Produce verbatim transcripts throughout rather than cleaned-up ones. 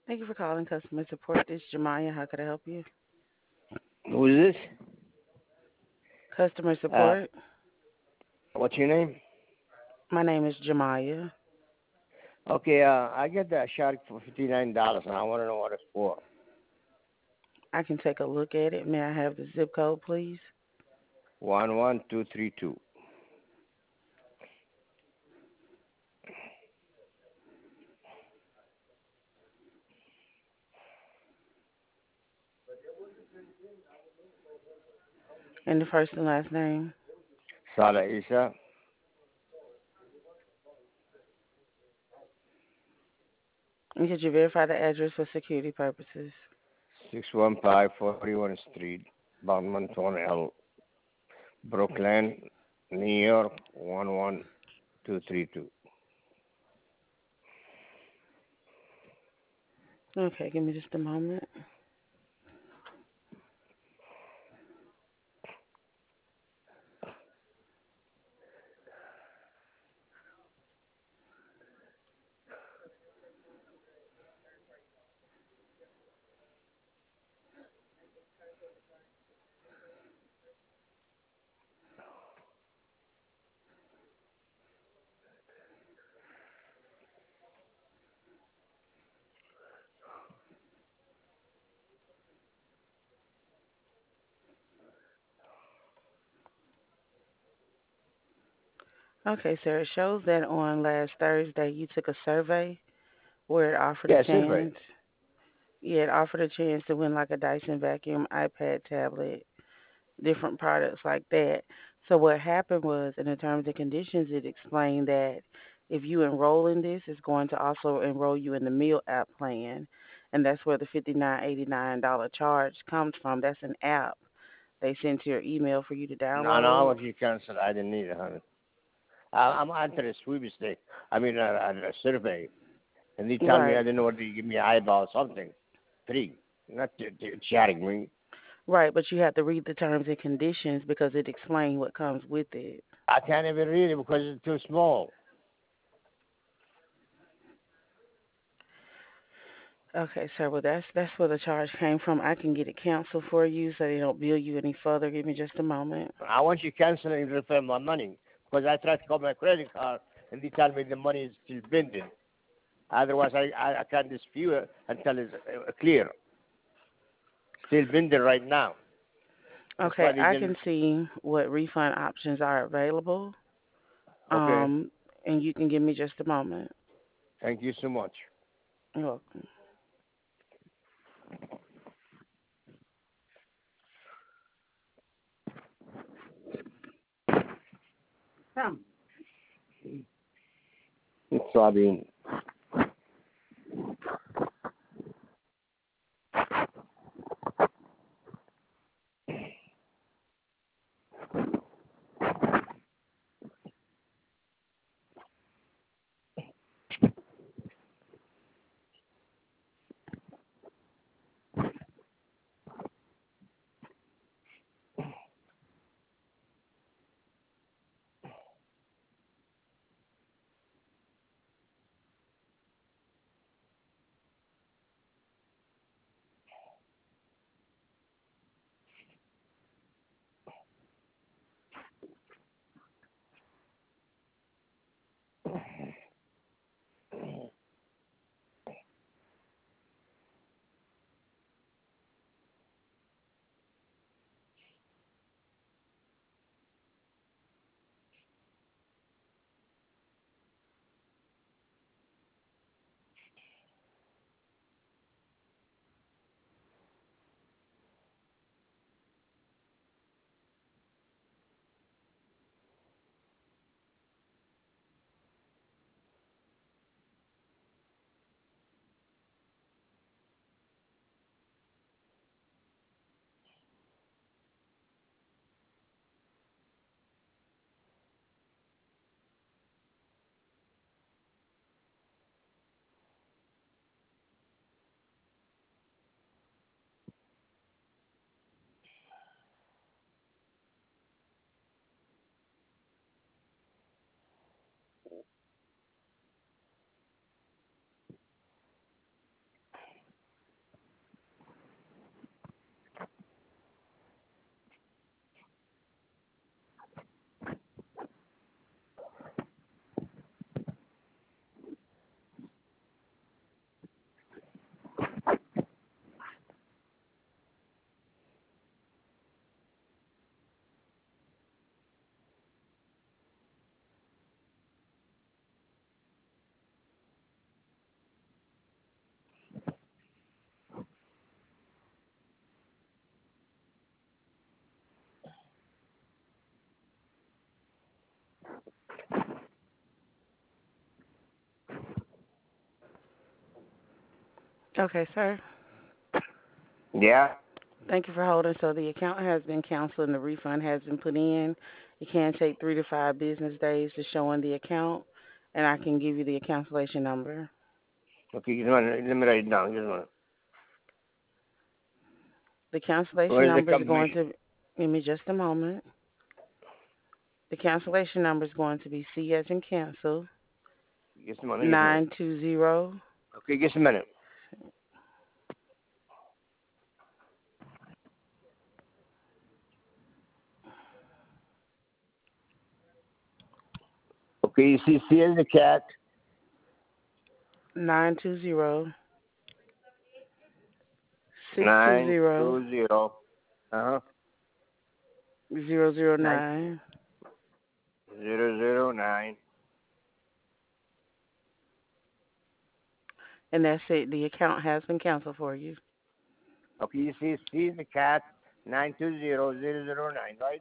Thank you for calling customer support. This is Jemiah. How could I help you? Who is this? Customer Uh, support. what's your name? My name is Jemiah. Okay, uh, I get that shark for fifty nine dollars, and I want to know what it's for. I can take a look at it. May I have the zip code, please? One one two three two. And the first and last name. Sala Isa, And could you verify the address for security purposes? six one five forty one Street, Balmonton L, Brooklyn, New York one one two three two. Okay, give me just a moment. Okay, sir. It shows that on last Thursday you took a survey where it offered a Yeah, survey. chance. Yeah, it offered a chance to win like a Dyson vacuum, iPad tablet, different products like that. So what happened was, in the terms and conditions, it explained that if you enroll in this, it's going to also enroll you in the meal app plan, and that's where the fifty nine eighty nine dollar charge comes from. That's an app they send to your email for you to No, no, I download. want you cancel. I didn't need it, honey. I, I'm onto the sweepstakes. I mean, a, a, a survey. And they tell me I Right, didn't know what to give me an eyeball or something. Free. Not t- t- chatting me. right, but you have to read the terms and conditions because it explains what comes with it. I can't even read it because it's too small. Okay, sir. Well, that's that's where the charge came from. I can get it canceled for you so they don't bill you any further. Give me just a moment. I want you canceling and refund my money because I tried to call my credit card and they tell me the money is still pending. Otherwise, I, I, I can't dispute it until it's uh, clear. Still pending right now. That's Okay, why they I didn't. can see what refund options are available. Okay. Um, and you can give me just a moment. Thank you so much. You're welcome. Come. So I mean, Okay, sir. Yeah. Thank you for holding. So the account has been canceled and the refund has been put in. It can take three to five business days to show in the account, and I can give you the cancellation number. Okay, just a minute. Let me write it down. Just a minute. The What cancellation is the number is going confirmation? to, give me just a moment. The cancellation number is going to be C as in cancel, Just a minute. Just a minute. nine two zero. Okay, just a minute. Okay, you see, C as the cat. Nine two zero six two Nine zero two zero. Uh huh. zero zero Nine nine, zero zero nine. and that's it. The account has been canceled for you. Okay, you see, C as the cat. Nine two zero zero zero nine. Right?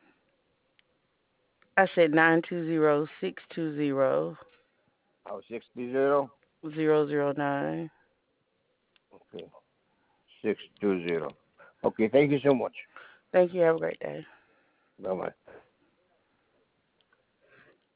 I said nine two zero six two zero Oh, sixty zero. zero zero nine. Okay, six two zero. Okay, thank you so much. Thank you. Have a great day. Bye bye.